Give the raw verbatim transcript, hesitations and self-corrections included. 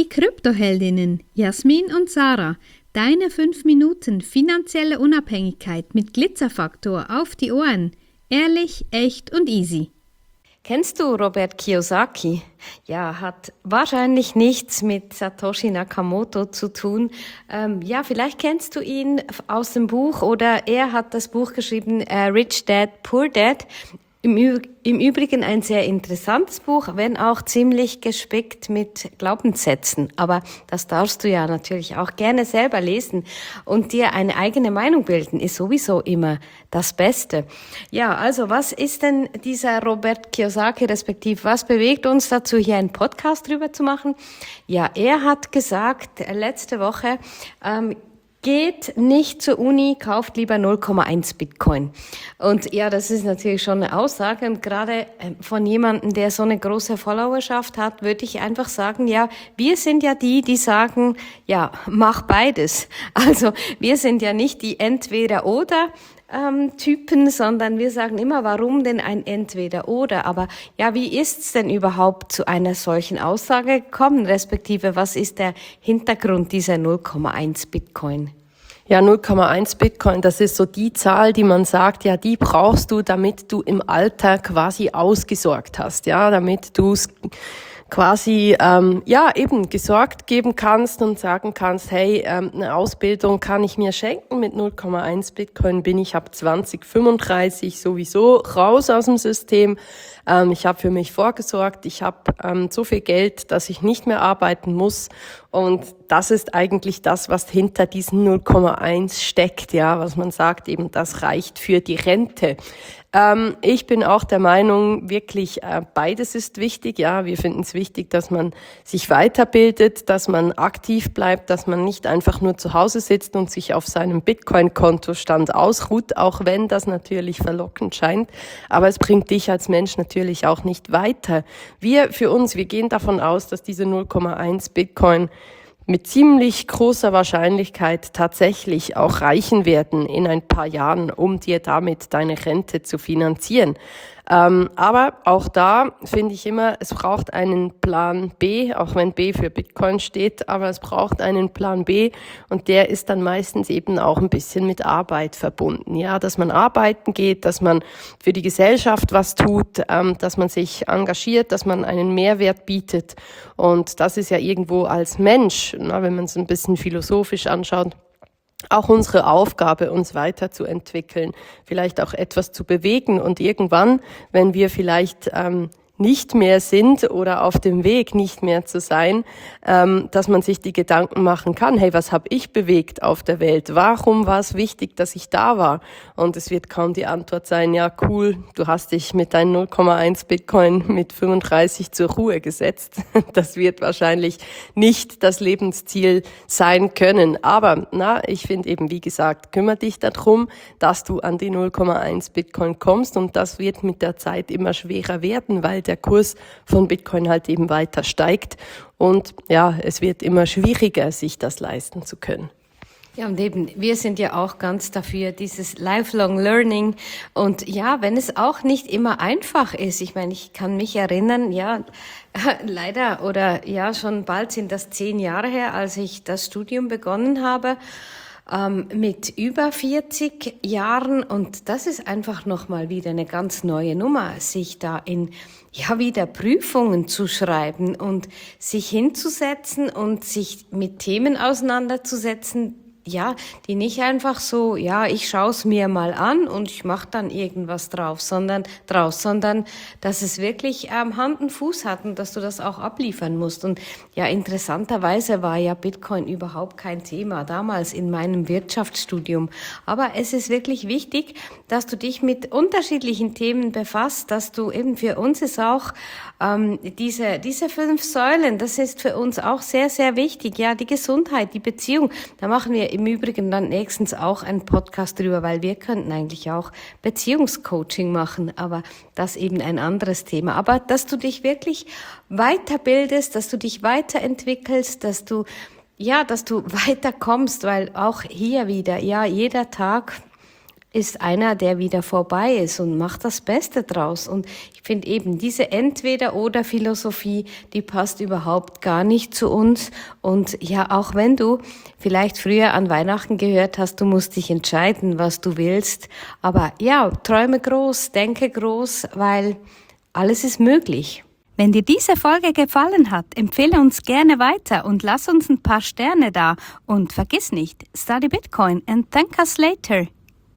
Kryptoheldinnen Jasmin und Sarah, deine fünf Minuten finanzielle Unabhängigkeit mit Glitzerfaktor auf die Ohren. Ehrlich, echt und easy. Kennst du Robert Kiyosaki? Ja, hat wahrscheinlich nichts mit Satoshi Nakamoto zu tun. Ähm, ja, vielleicht kennst du ihn aus dem Buch oder er hat das Buch geschrieben, äh, Rich Dad, Poor Dad. Im, Ü- Im Übrigen ein sehr interessantes Buch, wenn auch ziemlich gespickt mit Glaubenssätzen. Aber das darfst du ja natürlich auch gerne selber lesen und dir eine eigene Meinung bilden, ist sowieso immer das Beste. Ja, also was ist denn dieser Robert Kiyosaki, respektive was bewegt uns dazu, hier einen Podcast drüber zu machen? Ja, er hat gesagt letzte Woche, ähm, geht nicht zur Uni, kauft lieber null Komma eins Bitcoin. Und ja, das ist natürlich schon eine Aussage. Und gerade von jemandem, der so eine große Followerschaft hat, würde ich einfach sagen, ja, wir sind ja die, die sagen, ja, mach beides. Also wir sind ja nicht die Entweder-Oder Ähm, Typen, sondern wir sagen immer, warum denn ein Entweder-Oder? Aber ja, wie ist's denn überhaupt zu einer solchen Aussage gekommen, respektive was ist der Hintergrund dieser null Komma eins Bitcoin? Ja, null Komma eins Bitcoin, das ist so die Zahl, die man sagt, ja, die brauchst du, damit du im Alter quasi ausgesorgt hast, ja, damit du es quasi, ähm, ja, eben gesorgt geben kannst und sagen kannst, hey, ähm, eine Ausbildung kann ich mir schenken, mit null Komma eins Bitcoin bin ich ab zwanzig fünfunddreißig sowieso raus aus dem System. Ähm, ich habe für mich vorgesorgt, ich habe ähm, so viel Geld, dass ich nicht mehr arbeiten muss und das ist eigentlich das, was hinter diesen null Komma eins steckt, ja, was man sagt, eben das reicht für die Rente. Ähm, ich bin auch der Meinung, wirklich äh, beides ist wichtig. Ja, wir finden es wichtig, dass man sich weiterbildet, dass man aktiv bleibt, dass man nicht einfach nur zu Hause sitzt und sich auf seinem Bitcoin-Kontostand ausruht, auch wenn das natürlich verlockend scheint. Aber es bringt dich als Mensch natürlich auch nicht weiter. Wir für uns, wir gehen davon aus, dass diese null Komma eins Bitcoin mit ziemlich großer Wahrscheinlichkeit tatsächlich auch reichen werden in ein paar Jahren, um dir damit deine Rente zu finanzieren. Ähm, aber auch da finde ich immer, es braucht einen Plan B, auch wenn B für Bitcoin steht, aber es braucht einen Plan B und der ist dann meistens eben auch ein bisschen mit Arbeit verbunden. Ja, dass man arbeiten geht, dass man für die Gesellschaft was tut, ähm, dass man sich engagiert, dass man einen Mehrwert bietet und das ist ja irgendwo als Mensch, na, wenn man es ein bisschen philosophisch anschaut, auch unsere Aufgabe, uns weiterzuentwickeln, vielleicht auch etwas zu bewegen und irgendwann, wenn wir vielleicht ähm, nicht mehr sind oder auf dem Weg nicht mehr zu sein, ähm, dass man sich die Gedanken machen kann, hey, was habe ich bewegt auf der Welt? Warum war es wichtig, dass ich da war? Und es wird kaum die Antwort sein, ja cool, du hast dich mit deinen null Komma eins Bitcoin mit fünfunddreißig zur Ruhe gesetzt. Das wird wahrscheinlich nicht das Lebensziel sein können. Aber na, ich finde eben, wie gesagt, kümmere dich darum, dass du an die null Komma eins Bitcoin kommst und das wird mit der Zeit immer schwerer werden, weil der Kurs von Bitcoin halt eben weiter steigt und ja, es wird immer schwieriger, sich das leisten zu können. Ja, und eben, wir sind ja auch ganz dafür, dieses Lifelong Learning. Und ja, wenn es auch nicht immer einfach ist, ich meine, ich kann mich erinnern, ja, leider oder ja, schon bald sind das zehn Jahre her, als ich das Studium begonnen habe, ähm, mit über vierzig Jahren. Und das ist einfach nochmal wieder eine ganz neue Nummer, sich da in ja wieder Prüfungen zu schreiben und sich hinzusetzen und sich mit Themen auseinanderzusetzen, ja, die nicht einfach so, ja, ich schaue es mir mal an und ich mache dann irgendwas drauf, sondern draus, sondern dass es wirklich ähm, Hand und Fuß hat und dass du das auch abliefern musst. Und ja, interessanterweise war ja Bitcoin überhaupt kein Thema damals in meinem Wirtschaftsstudium. Aber es ist wirklich wichtig, dass du dich mit unterschiedlichen Themen befasst, dass du eben für uns ist auch ähm, diese diese fünf Säulen, das ist für uns auch sehr, sehr wichtig. Ja, die Gesundheit, die Beziehung, da machen wir im Übrigen dann nächstens auch einen Podcast drüber, weil wir könnten eigentlich auch Beziehungscoaching machen, aber das eben ein anderes Thema. Aber dass du dich wirklich weiterbildest, dass du dich weiterentwickelst, dass du, ja, dass du weiterkommst, weil auch hier wieder, ja, jeder Tag ist einer, der wieder vorbei ist und macht das Beste draus. Und ich finde eben diese Entweder-oder-Philosophie, die passt überhaupt gar nicht zu uns. Und ja, auch wenn du vielleicht früher an Weihnachten gehört hast, du musst dich entscheiden, was du willst. Aber ja, träume groß, denke groß, weil alles ist möglich. Wenn dir diese Folge gefallen hat, empfehle uns gerne weiter und lass uns ein paar Sterne da. Und vergiss nicht, study Bitcoin and thank us later.